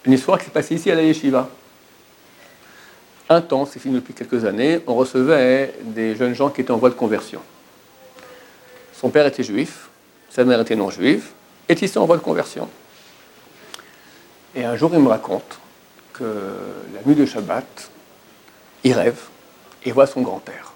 Une histoire qui s'est passée ici à la Yeshiva. Un temps, c'est fini depuis quelques années, on recevait des jeunes gens qui étaient en voie de conversion. Son père était juif, sa mère était non-juive, est ici en voie de conversion. Et un jour, il me raconte que la nuit de Shabbat, il rêve et voit son grand-père.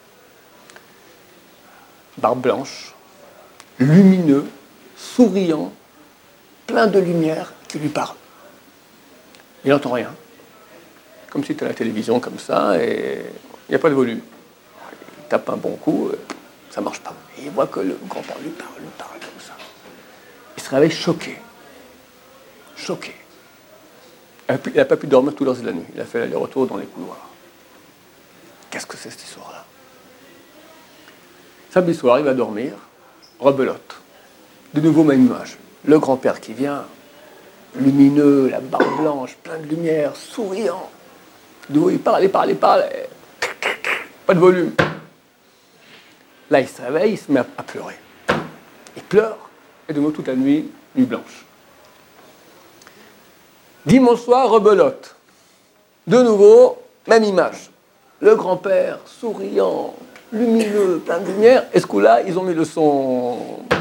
Barbe blanche, lumineux, souriant, plein de lumière, qui lui parle. Il n'entend rien. Comme si c'était à la télévision, comme ça, et il n'y a pas de volume. Il tape un bon coup, ça ne marche pas. Et il voit que le grand-père lui parle comme ça. Il se réveille choqué. Choqué. Il n'a pas pu dormir tout le reste de la nuit. Il a fait l'aller-retour dans les couloirs. Qu'est-ce que c'est cette histoire-là? Samedi soir, il va dormir, rebelote. De nouveau, même image. Le grand-père qui vient, lumineux, la barbe blanche, plein de lumière, souriant. De nouveau, il parle. Pas de volume. Là, il se réveille, il se met à pleurer. Il pleure, et de nouveau, toute la nuit, nuit blanche. Dimanche soir, rebelote. De nouveau, même image. Le grand-père, souriant, lumineux, plein de lumière. Et ce coup-là, ils ont mis le son.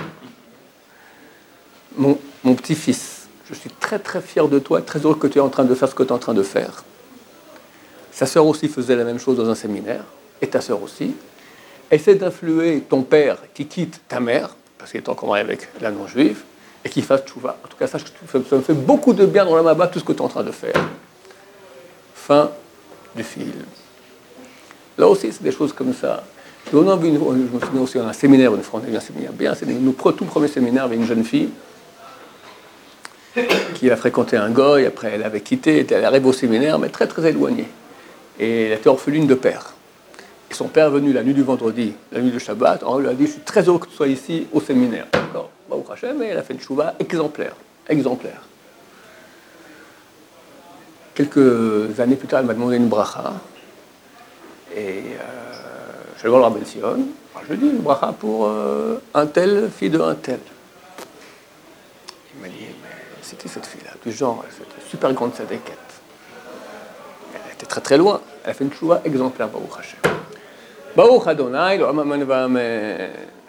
Mon petit-fils, je suis très très fier de toi, très heureux que tu es en train de faire ce que tu es en train de faire. Sa sœur aussi faisait la même chose dans un séminaire, et ta sœur aussi. Essaie d'influer ton père qui quitte ta mère, parce qu'il est encore marié avec la non-juive, et qu'il fasse tchouva. En tout cas, sache que ça me fait beaucoup de bien dans la Maba, tout ce que tu es en train de faire. Fin du film. Là aussi, c'est des choses comme ça. On a vu je me souviens aussi, on a un séminaire, un séminaire bien, c'est notre tout premier séminaire avec une jeune fille qui a fréquenté un goy, après elle avait quitté, elle arrive au séminaire, mais très très éloignée. Et elle était orpheline de père. Et son père est venu la nuit du vendredi, la nuit de Shabbat, on lui a dit, je suis très heureux que tu sois ici au séminaire. D'accord, Baruch Hashem, mais elle a fait une tchouva exemplaire. Quelques années plus tard, elle m'a demandé une bracha. Et je vais voir le Rabbi Sion. Je lui dis une bracha pour un tel, fille de un tel. Il m'a dit, mais c'était cette fille-là, du genre, c'était une super grande sadéquette. Elle était très très loin. Elle a fait une tchouva exemplaire, Baruch Hashem. Baruch Adonai, le Amaman Va'amen.